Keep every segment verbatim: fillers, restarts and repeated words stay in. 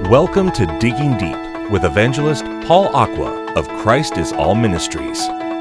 Welcome to Digging Deep with evangelist Paul Aqua of Christ is All Ministries.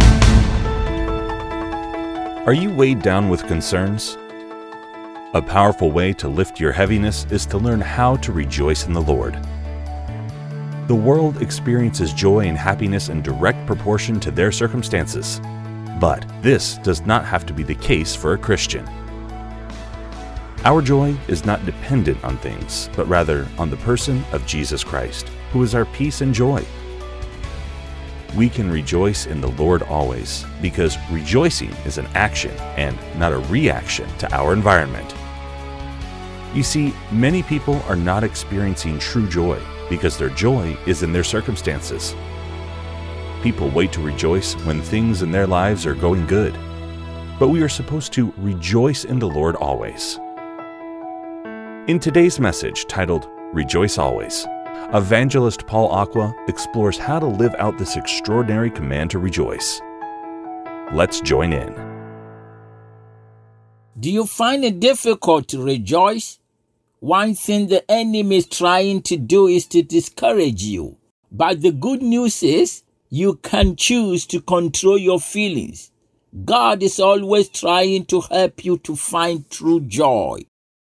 Are you weighed down with concerns? A powerful way to lift your heaviness is to learn how to rejoice in the Lord. The world experiences joy and happiness in direct proportion to their circumstances, but this does not have to be the case for a Christian. Our joy is not dependent on things, but rather on the person of Jesus Christ, who is our peace and joy. We can rejoice in the Lord always, because rejoicing is an action and not a reaction to our environment. You see, many people are not experiencing true joy because their joy is in their circumstances. People wait to rejoice when things in their lives are going good, but we are supposed to rejoice in the Lord always. In today's message titled Rejoice Always, evangelist Paul Aqua explores how to live out this extraordinary command to rejoice. Let's join in. Do you find it difficult to rejoice? One thing the enemy is trying to do is to discourage you. But the good news is you can choose to control your feelings. God is always trying to help you to find true joy.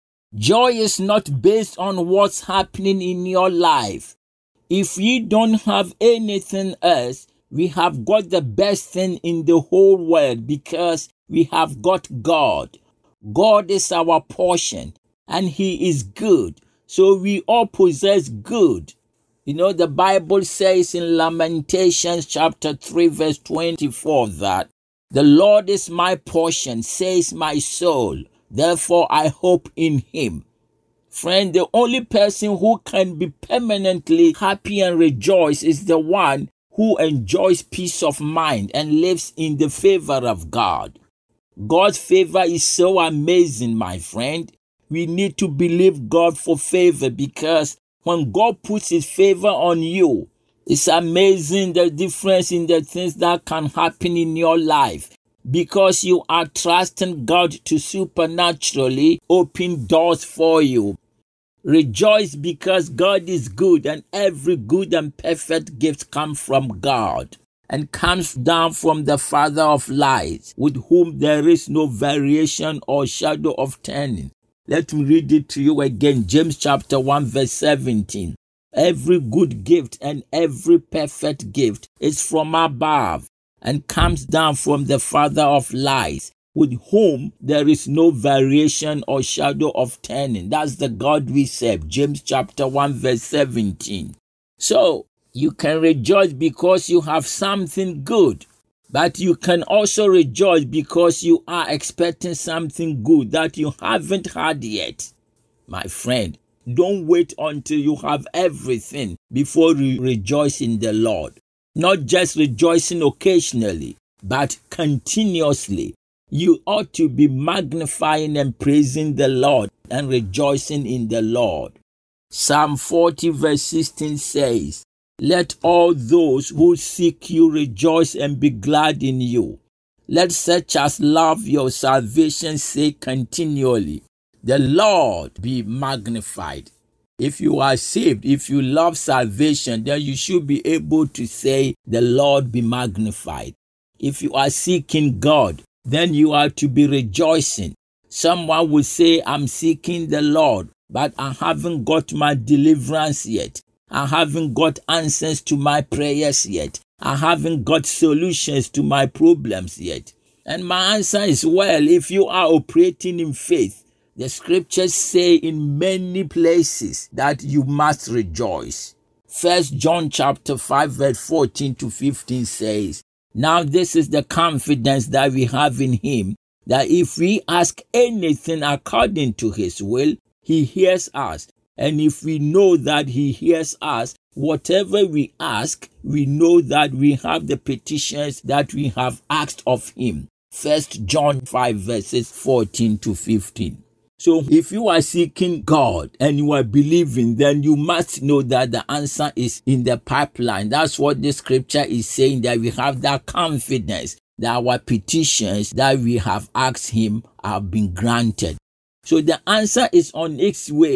Joy is not based on what's happening in your life. If you don't have anything else, we have got the best thing in the whole world because we have got God. God is our portion and He is good. So we all possess good. You know, the Bible says in Lamentations chapter three verse twenty-four that the Lord is my portion, says my soul. Therefore, I hope in Him. Friend, the only person who can be permanently happy and rejoice is the one who enjoys peace of mind and lives in the favor of God. God's favor is so amazing, my friend. We need to believe God for favor because when God puts His favor on you, it's amazing the difference in the things that can happen in your life. Because you are trusting God to supernaturally open doors for you. Rejoice because God is good and every good and perfect gift comes from God and comes down from the Father of lights, with whom there is no variation or shadow of turning. Let me read it to you again. James chapter one verse seventeen. Every good gift and every perfect gift is from above and comes down from the Father of lights, with whom there is no variation or shadow of turning. That's the God we serve. James chapter one verse seventeen. So, you can rejoice because you have something good, but you can also rejoice because you are expecting something good that you haven't had yet. My friend, don't wait until you have everything before you rejoice in the Lord. Not just rejoicing occasionally, but continuously. You ought to be magnifying and praising the Lord and rejoicing in the Lord. Psalm forty verse sixteen says, let all those who seek you rejoice and be glad in you. Let such as love your salvation say continually, the Lord be magnified. If you are saved, if you love salvation, then you should be able to say, the Lord be magnified. If you are seeking God, then you are to be rejoicing. Someone will say, I'm seeking the Lord, but I haven't got my deliverance yet. I haven't got answers to my prayers yet. I haven't got solutions to my problems yet. And my answer is, well, if you are operating in faith, the scriptures say in many places that you must rejoice. First John chapter five verse fourteen to fifteen says, now this is the confidence that we have in Him, that if we ask anything according to His will, He hears us. And if we know that He hears us, whatever we ask, we know that we have the petitions that we have asked of Him. First John five verses fourteen to fifteen. So if you are seeking God and you are believing, then you must know that the answer is in the pipeline. That's what the scripture is saying, that we have that confidence that our petitions that we have asked Him have been granted. So the answer is on its way.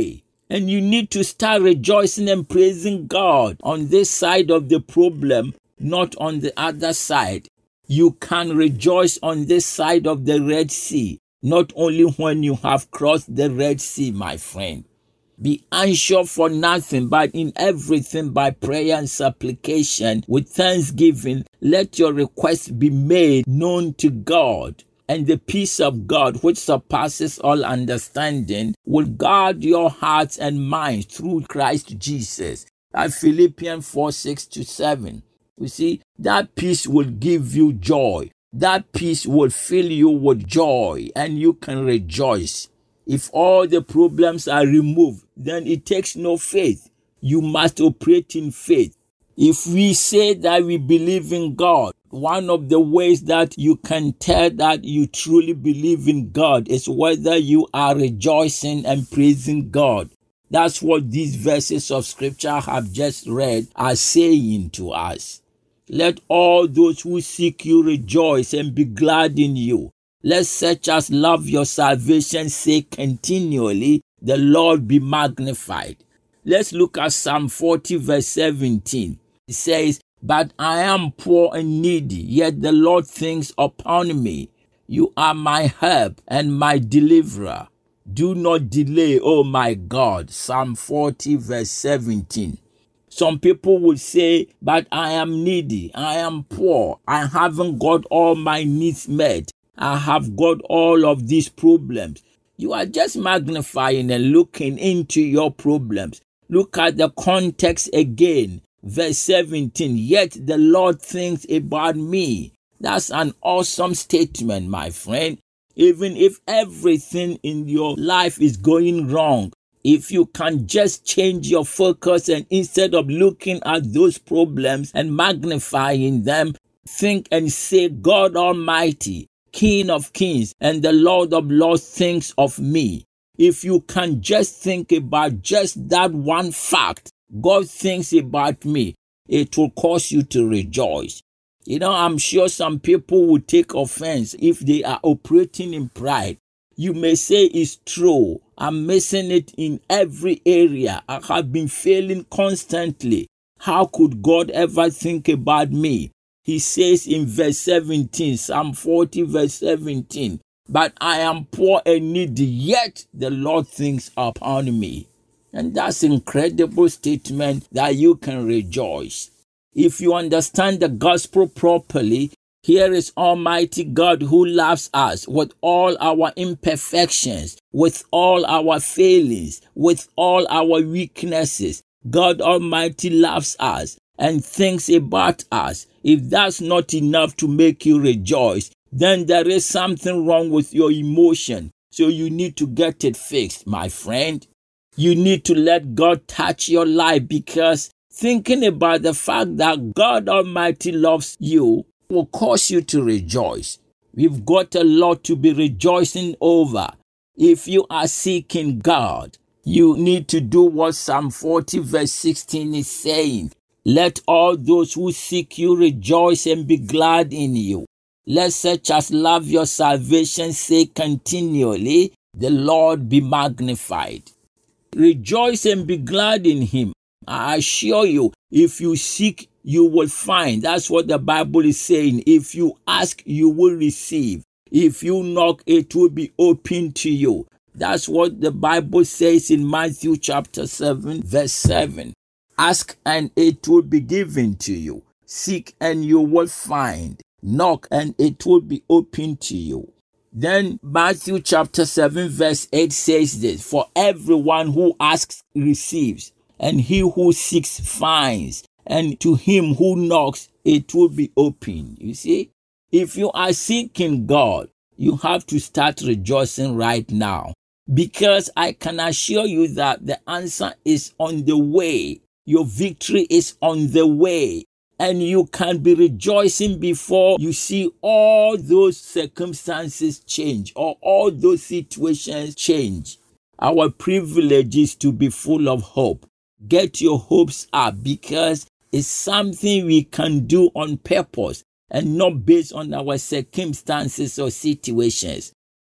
And you need to start rejoicing and praising God on this side of the problem, not on the other side. You can rejoice on this side of the Red Sea, not only when you have crossed the Red Sea, my friend. Be anxious for nothing, but in everything by prayer and supplication with thanksgiving, let your requests be made known to God. And the peace of God, which surpasses all understanding, will guard your hearts and minds through Christ Jesus. At Philippians four, six to seven. You see, that peace will give you joy. That peace will fill you with joy, and you can rejoice. If all the problems are removed, then it takes no faith. You must operate in faith. If we say that we believe in God, one of the ways that you can tell that you truly believe in God is whether you are rejoicing and praising God. That's what these verses of scripture I have just read are saying to us. Let all those who seek you rejoice and be glad in you. Let such as love your salvation say continually, the Lord be magnified. Let's look at Psalm forty verse seventeen. It says, but I am poor and needy, yet the Lord thinks upon me. You are my help and my deliverer. Do not delay, oh my God. Psalm forty verse seventeen. Some people would say, but I am needy, I am poor, I haven't got all my needs met. I have got all of these problems. You are just magnifying and looking into your problems. Look at the context again. Verse seventeen, yet the Lord thinks about me. That's an awesome statement, my friend. Even if everything in your life is going wrong, if you can just change your focus and instead of looking at those problems and magnifying them, think and say, God Almighty, King of kings and the Lord of lords thinks of me. If you can just think about just that one fact, God thinks about me, it will cause you to rejoice. You know, I'm sure some people will take offense if they are operating in pride. You may say it's true. I'm missing it in every area. I have been failing constantly. How could God ever think about me? He says in verse seventeen, Psalm forty verse seventeen, but I am poor and needy, yet the Lord thinks upon me. And that's an incredible statement that you can rejoice. If you understand the gospel properly, here is Almighty God who loves us with all our imperfections, with all our failings, with all our weaknesses. God Almighty loves us and thinks about us. If that's not enough to make you rejoice, then there is something wrong with your emotion. So you need to get it fixed, my friend. You need to let God touch your life, because thinking about the fact that God Almighty loves you will cause you to rejoice. We've got a lot to be rejoicing over. If you are seeking God, you need to do what Psalm forty verse sixteen is saying. Let all those who seek you rejoice and be glad in you. Let such as love your salvation say continually, the Lord be magnified. Rejoice and be glad in him. I assure you, if you seek, you will find. That's what the Bible is saying. If you ask, you will receive. If you knock, it will be open to you. That's what the Bible says in Matthew chapter seven, verse seven. Ask and it will be given to you. Seek and you will find. Knock and it will be open to you. Then Matthew chapter seven verse eight says this, for everyone who asks receives, and he who seeks finds, and to him who knocks it will be open. You see, if you are seeking God, you have to start rejoicing right now, because I can assure you that the answer is on the way. Your victory is on the way. And you can be rejoicing before you see all those circumstances change or all those situations change. Our privilege is to be full of hope. Get your hopes up, because it's something we can do on purpose and not based on our circumstances or situations.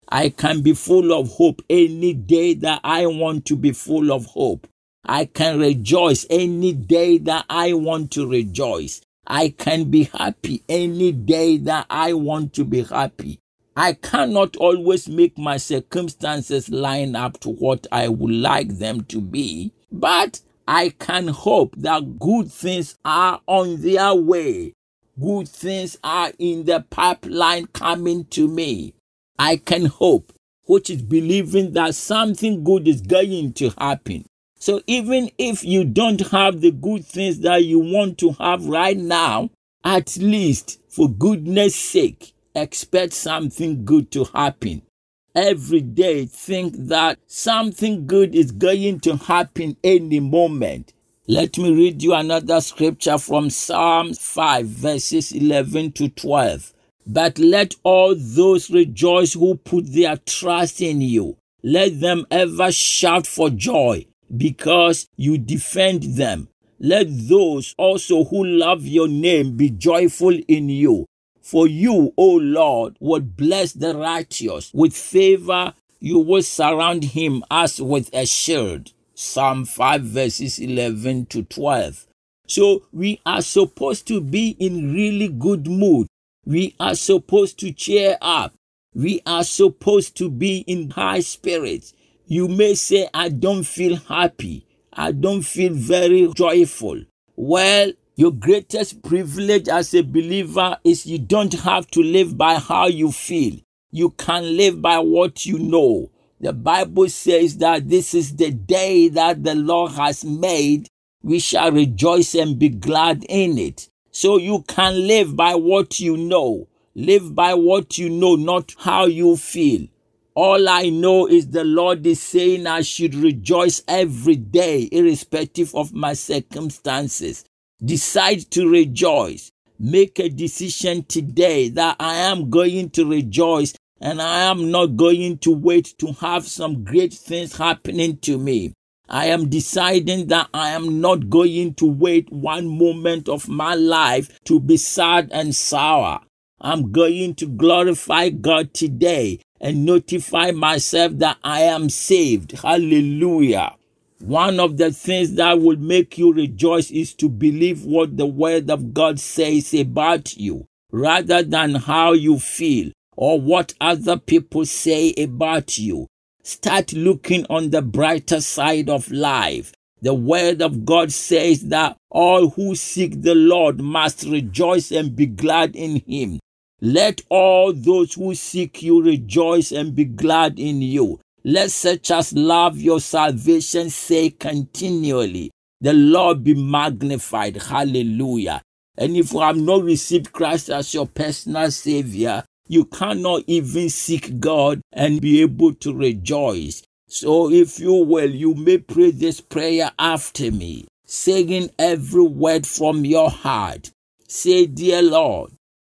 I can be full of hope any day that I want to be full of hope. I can rejoice any day that I want to rejoice. I can be happy any day that I want to be happy. I cannot always make my circumstances line up to what I would like them to be, but I can hope that good things are on their way. Good things are in the pipeline coming to me. I can hope, which is believing that something good is going to happen. So even if you don't have the good things that you want to have right now, at least for goodness sake, expect something good to happen. Every day think that something good is going to happen any moment. Let me read you another scripture from Psalm five, verses eleven to twelve. But let all those rejoice who put their trust in you. Let them ever shout for joy, because you defend them. Let those also who love your name be joyful in you. For you, O Lord, would bless the righteous. With favor you will surround him as with a shield. Psalm five, verses eleven to twelve. So we are supposed to be in really good mood. We are supposed to cheer up. We are supposed to be in high spirits. You may say, I don't feel happy. I don't feel very joyful. Well, your greatest privilege as a believer is you don't have to live by how you feel. You can live by what you know. The Bible says that this is the day that the Lord has made. We shall rejoice and be glad in it. So you can live by what you know. Live by what you know, not how you feel. All I know is the Lord is saying I should rejoice every day, irrespective of my circumstances. Decide to rejoice. Make a decision today that I am going to rejoice and I am not going to wait to have some great things happening to me. I am deciding that I am not going to wait one moment of my life to be sad and sour. I'm going to glorify God today and notify myself that I am saved. Hallelujah. One of the things that will make you rejoice is to believe what the word of God says about you, rather than how you feel or what other people say about you. Start looking on the brighter side of life. The word of God says that all who seek the Lord must rejoice and be glad in him. Let all those who seek you rejoice and be glad in you. Let such as love your salvation say continually, the Lord be magnified. Hallelujah. And if you have not received Christ as your personal Savior, you cannot even seek God and be able to rejoice. So if you will, you may pray this prayer after me, saying every word from your heart. Say, dear Lord,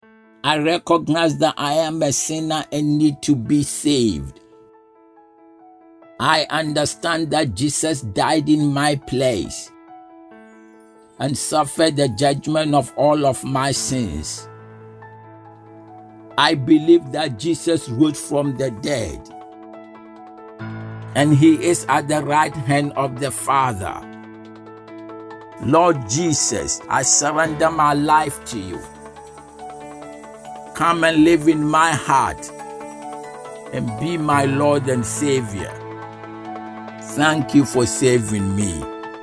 I recognize that I am a sinner and need to be saved. I understand that Jesus died in my place and suffered the judgment of all of my sins. I believe that Jesus rose from the dead and he is at the right hand of the Father. Lord Jesus, I surrender my life to you. Come and live in my heart and be my Lord and Savior. Thank you for saving me.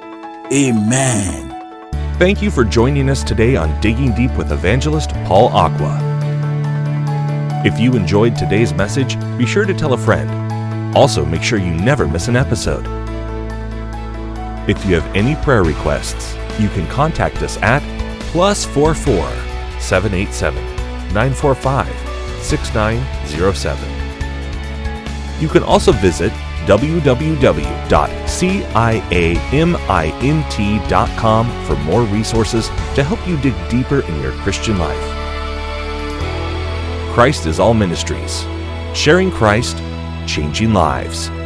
Amen. Thank you for joining us today on Digging Deep with Evangelist Paul Aqua. If you enjoyed today's message, be sure to tell a friend. Also, make sure you never miss an episode. If you have any prayer requests, you can contact us at plus four four seven eight seven nine four five six nine zero seven. You can also visit w w w dot ciamint dot com for more resources to help you dig deeper in your Christian life. Christ is All Ministries, sharing Christ, changing lives.